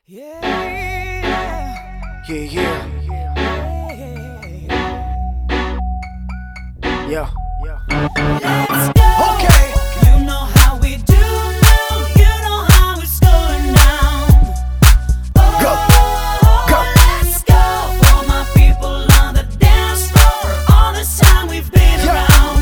Yeah, Yeah. let's go. Okay. You know how we do now. You know how it's going down. Oh, Go, go. let's go. For my people on the dance floor. All this time we've been Yeah. around.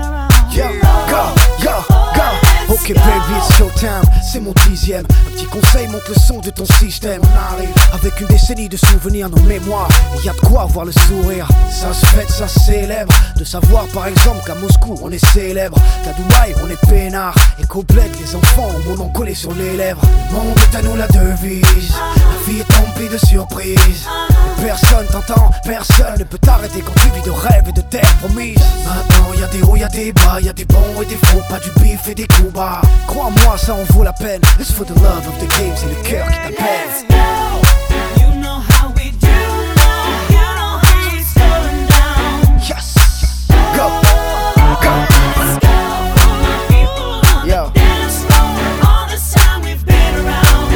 Go. Ok baby, it's showtime, c'est mon 10e. Un petit conseil, monte le son de ton système. On arrive avec une décennie de souvenirs, nos mémoires. Et y a de quoi avoir le sourire. Ça se fête, ça se célèbre. De savoir par exemple qu'à Moscou on est célèbre, qu'à Dubaï on est peinard, et qu'au bled les enfants ont mon nom collé sur les lèvres. Le monde est à nous la devise. La vie est remplie de surprises. Et personne t'entend, personne ne peut t'arrêter quand tu vis de rêves et de terres promises. Maintenant y a des hauts, y a des bas, y a des bons et des faux, pas du bif et des coups bas. Crois-moi, ça en vaut la peine. It's for the love of the game, c'est le cœur qui Let's t'appelle. go. You know how we do now. You know how it's going down. Yes. Go. Go. Let's go. For my people on Yo. the dance floor. All this time we've been around.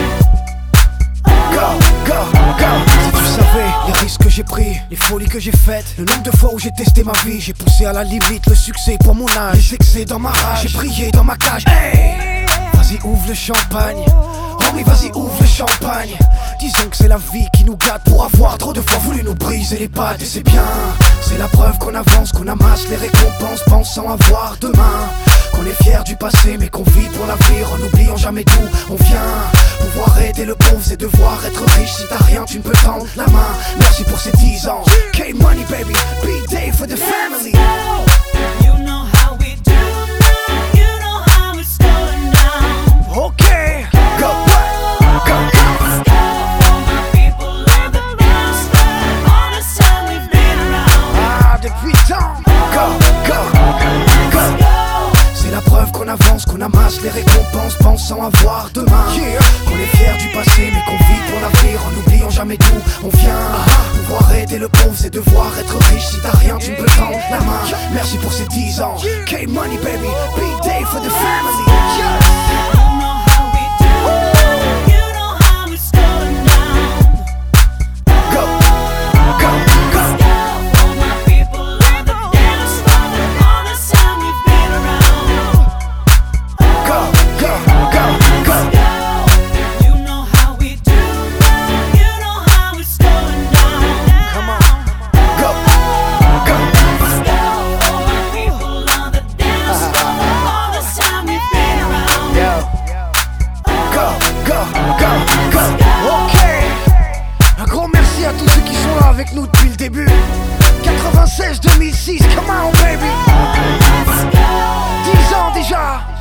Go, go, go. Si tu savais les risques que j'ai pris, les folies que j'ai faites, le nombre de fois où j'ai testé ma vie, j'ai poussé à la limite le succès pour mon âge, les excès dans ma rage, j'ai brillé dans ma cage. Hey, vas-y ouvre le champagne. Oh oui, vas-y ouvre le champagne. Disons que c'est la vie qui nous gâte pour avoir trop de fois voulu nous briser les pattes. Et c'est bien, c'est la preuve qu'on avance, qu'on amasse les récompenses pensant avoir demain. Qu'on est fier du passé mais qu'on vit pour l'avenir en n'oubliant jamais d'où on vient. Pouvoir aider le pauvre c'est devoir être riche. Si t'as rien tu ne peux tendre la main. Merci pour ces 10 ans. K-Money baby, big day for the family. You know how we do now. You know how it's going down. Ok, go, go, Let's go. For my people on the dance floor. All this time we've been around. ah depuis tant. Go, go, go. Let's go. C'est la preuve qu'on avance, qu'on amasse les récompenses pensant avoir demain. Qu'on est fier du passé mais qu'on vit pour l'avenir en n'oubliant jamais d'où on vient. Pouvoir aider le pauvre c'est devoir être riche. Si t'as rien tu ne peux tendre la main. Merci pour ces 10 ans. K-Money baby, big day for the family. You know how we do now. You know how it's going down. Go, go, go. Let's go. For my people on the dance floor. All this time we've been around. Go, go, go, Let's go. go. You know how we do now. You know how it's going down. Come on. Go, go. Let's go. For my people on the dance floor. All this time we've been around. Go, go, go, go. Ok. Un grand merci à tous ceux qui sont là avec nous depuis le début. 96, 2006, come on baby. 10 ans déjà.